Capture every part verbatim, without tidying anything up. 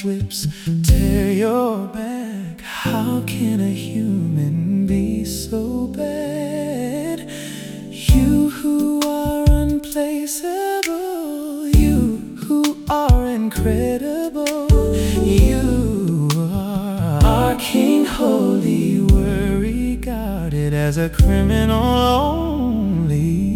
whips tear your back. How can a human be so bad? You who are unplaceable, you who are incredible, you are our King, holy, were regarded as a criminal only.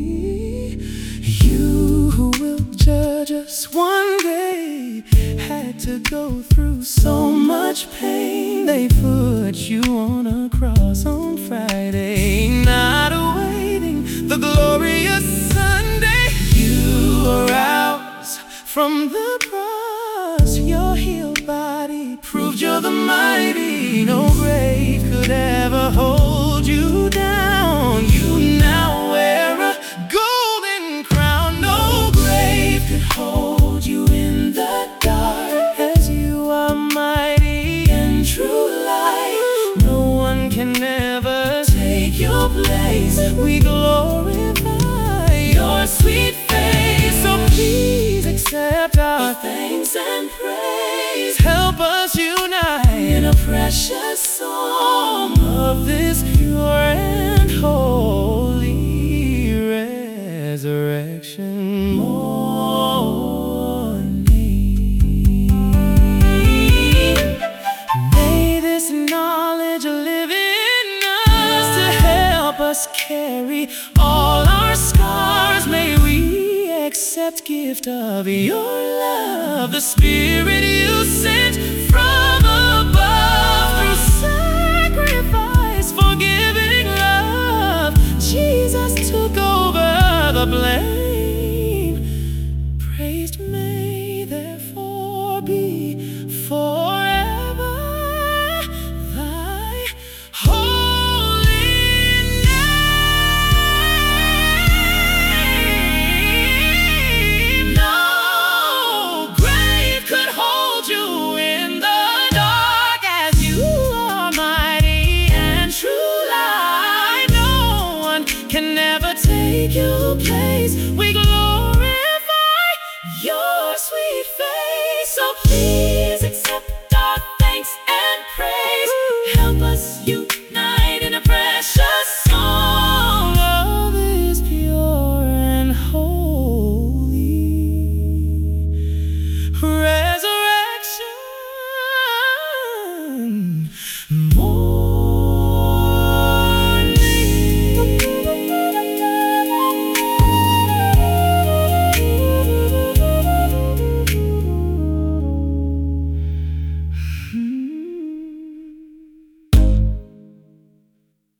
You who will judge us one day had to go through so much pain. They put you on a cross on Friday, not awaiting the glorious Sunday. You arouse from the cross, your healed body proved you're the mighty. No grave could ever hold you down. You now wear a golden crown. No grave could hold you in the dark, as you are mighty and true light. No one can ever take your place. We glorify your sweet face. So please accept our thanks and praise. Help us unite in a precious song of this pure and holy resurrection morning. May this knowledge live in us to help us carry all our scars. May we accept gift of your love, the Spirit you sent from above. Through sacrifice, forgiving love, Jesus took over the blame.